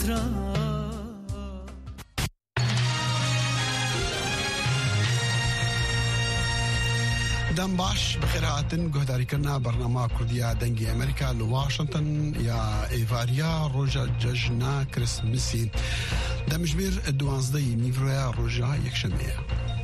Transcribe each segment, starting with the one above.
فترة. دم باش بخير هاتن گهداری کرنا برنامه کردیا دنگی امریکا لواشنطن یا ایواریا روژا جشن کریسمسی دمجبیر 12 میفرویا روژا یکشنبه.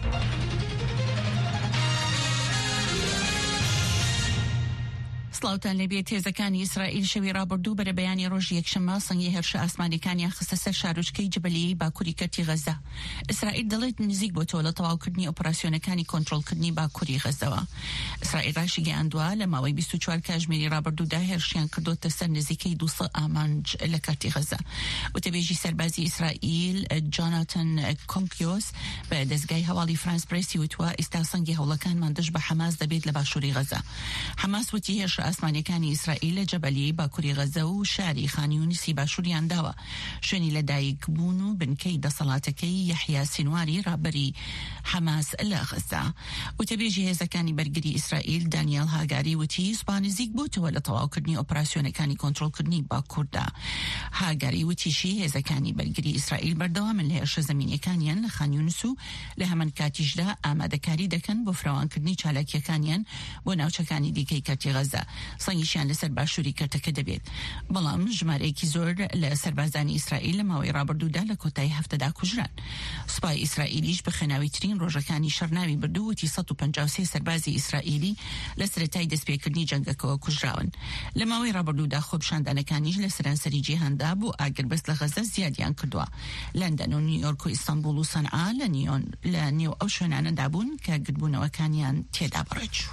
سلاوتان لێبێ تێزەکانی ئیسرائیل شەوی ڕابردوو بەرە بەیانی ڕۆژی یەکشەممە سەنگی هێرشە ئاسمانیەکانیان خستە سەر شارۆچکەی جبەلیەی باکووری کەرتی غەزە. ئیسرائیل دەڵێت نزیک بۆتەوە لە تەواوکردنی ئۆپراسیۆنەکانی کۆنتڕۆڵکردنی باکووری غەزەوە. ئیسرائیل ڕاشی گەیاندووە لە ماوەی 24 کاتژمێری ڕابردوودا هێرشیان کردوتە سەر نزیکەی 200 ئامانج لە کەرتی غەزە. وتەبێژی سەربازی ئیسرائیل جۆناتان کۆنکیۆس بە دەستگای هەواڵی فرانس پرێسی وتووە ئێستا سەنگی هەوڵەکانمان دژ بە حەماس دەبێت لە باشووری غەزە. حەماس وتی هێرشە ئاسمانیەکانی ئیسرائیل لە جەبەلیەی باکووری غەزە و شاری خانیونیسی باشووریان داوە شوێنی لەدایک بوون و بنکەی دەسەڵاتەکەی یەحیا سینواری ڕابەری حەماس لە غەزە. وتەبێژی هێزەکانی بەرگری ئیسرائیل دانیێل هاگاری وتی سوپا نزیک بووتەوە لە تەواوکردنی ئۆپراسیۆنەکانی کۆنتڕۆڵکردنی باکووردا. هاگاری وتیشی هێزەکانی بەرگری ئیسرائیل بەردەوامن لە هێرشە زەمینیەکانیان لە خانیونس و لە هەمان کاتیشدا ئامادەکاری دەکەن بۆ فراوانکردنی چالاکیەکانیان بۆ ناوچەکانی دیکەی کەرتی غەزە. سەنگیشیان لەسەر باشووری کەرتەکە دەبێت. بەڵام ژمارەیەکی زۆر لە سەربازانی ئیسرائیل لە ماوەی ڕابردوودا لە کۆتایی هەفتەدا کوژران. سوپای ئیسرائیلیش بە خێناویترین ڕۆژەکانی شەرناوی بردوو وتی 153 سەربازی ئیسرائیلی لە سەرەتای دەستپێکردنی جەنگەکەوە کوژراون. لە ماوەی ڕابردوودا خۆپشاندانەکانیش لە سەرانسەری جیهاندا بۆ ئاگربەست لە غەزە زیادیان کردووە. لەندەن و نیویۆرک و ئیستانبول و سەنعا لە نێو ئەو شوێنانەدا بوون کە گرتبوونەوەکانیان تێدا بڕێچوو.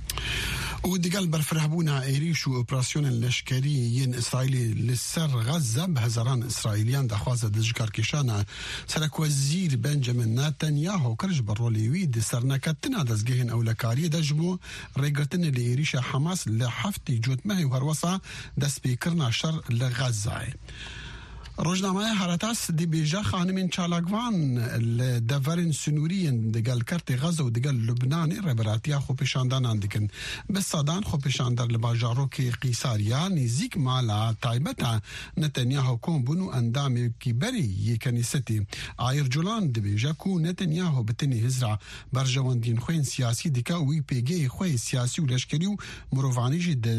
و دیگل برفرهبونا ایریش و اپراسیون لشکری ین اسرائیلی لسر غزه به هزاران اسرائیلیان دخوازه دجکار کشانه سرک وزیر بنجامین نتانیاهو کرج برولیوی دی سرنکتنا دزگهن اولکاری دجبو ریگرتن لیریش حماس لحفتی جوتمه و هروسا دست بیکرنا شر لغزه. روزنامه هراتاس دی بیجا خانمین چالاگوان لدورین سنورین دگل کرت غزه و دگل لبنان ربراتیا خو پیشاندان دکن بسادان خو پیشاندر لباجارو که قیساریا نزیک مالا تایبتا نتانیاهو کون بونو اندام کی بری یکنیستی آیر جولان دی بیجا کو نتانیاهو بتنی هزرا برجواندین خوین سیاسی دکا وی پیگی خوی سیاسی و لشکری و مروفانی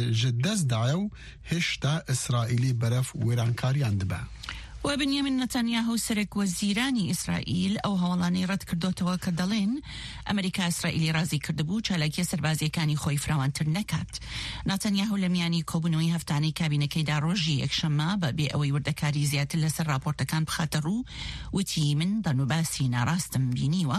جدز دایو هشتا اسرائیلی برف ویرانکاریان دبا. وبنيامين نتانياهو سرك وزيراني إسرائيل أو هولاني رد كردوتوا كدلين أمريكا إسرائيلي رازي كردبو چالاكي سربازي كاني خوي فراوانتر نكات. نتانياهو لمياني كوبنوي هفتاني كابينة كيدا روجي يكشما بابي أوي وردكاري زيادة لسر رابورتا كان بخاطرو وتي من دانوباسي ناراستم بينيوا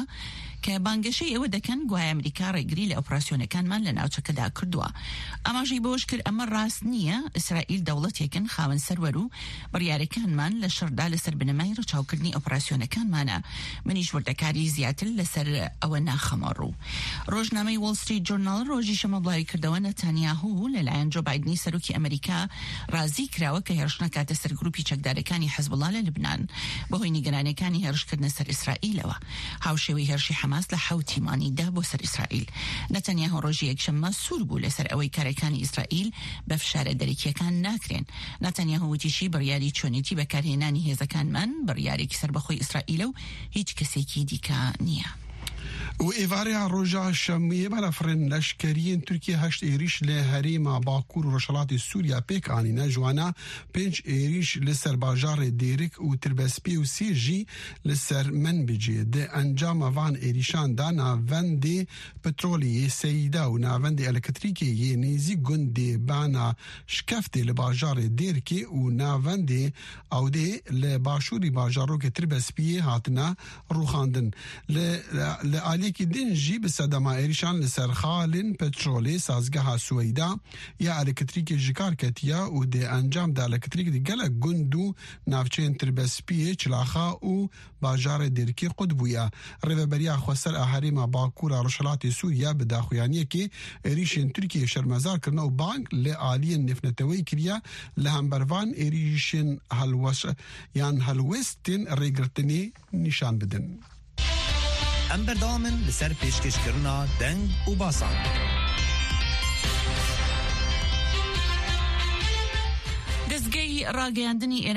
كبانجشي أودا كان قوى أمريكا ريقري لأوبراسيون كان من لناوچا كدا كردوا. أما جي بوشكر أمر راس نية إسرائيل دولتي كان خاون سرورو برياري كان من شردا لسر بنمای رچاوکردنی ئۆپراسیۆنەکان مانە منیش وردەکاری زیاتر لەسەر ئەوە ناخەمەڕوو. ڕۆژنامەی وۆڵ ستریت جورنال ڕۆژی شەمە بڵاوی کردەوە نەتانیاهو لەلایەن جۆ بایدنی سەرۆکی ئەمریکا رازی کراوە کە هێرش نەکاتە سەر گروپی چەکدارەکانی حەزبوڵا لە لبنان بەهۆی نیگەرانیەکانی هێرشکردنە سەر ئیسرائیلەوە. هاوشێوەی هێرشی حەماس لە حەوتی مانیدا بۆ سەر ئیسرائیل. نەتانیاهو ڕۆژی یەکشەممە سوور بوو لەسەر ئەوەی کارەکانی ئیسرائیل بە فشارە دەرەکیەکان ناکرێن. نەتانیاهو وتیشی بڕیاری چۆنێتی بەکارهێنانی هێزەکان من بڕیارێکی سەربەخۆی ئیسرائیلە و هیچ کەسێکی دیکە نییە. و ایواریا روژا شمیه برافرین لشکریین ترکیه 8 ایریش لهریما باکور و رشالات سوریا پیک آنینا جوانا 5 ایریش لسر باجار دیرک و تربسپی و 3 جی لسر منبجی ده انجام وان ایریشان دا ناوند پترولی سیدا و ناوند الکتریکی یه نیزی گندی بانا شکفتی لباجار دیرکی و ناوند او ده لباشوری باجارو که تربسپی هاتنا روخاندن لآلیکی دنجی بسدما ایریشان لسر خالن پترولی سازگاه سویدا یا الکتریک جکار کتیا و ده انجام ده الکتریک ده گلک گندو نافچین تربسپی چلاخا و باجار دیرکی قدبویا ریوبریا خوصر احریم باکورا رشالات سوریا بداخویانیه که ایریشن ترکیه شرمزار کرنه و بانک لآلین نفنتوی کریا لهمبروان ایریشن هلوستین ریگرتنی نشان بدن. ام بردامن لسر پیشکش کرنا دنگ و باسان دەستگەی ڕاگەیاندنی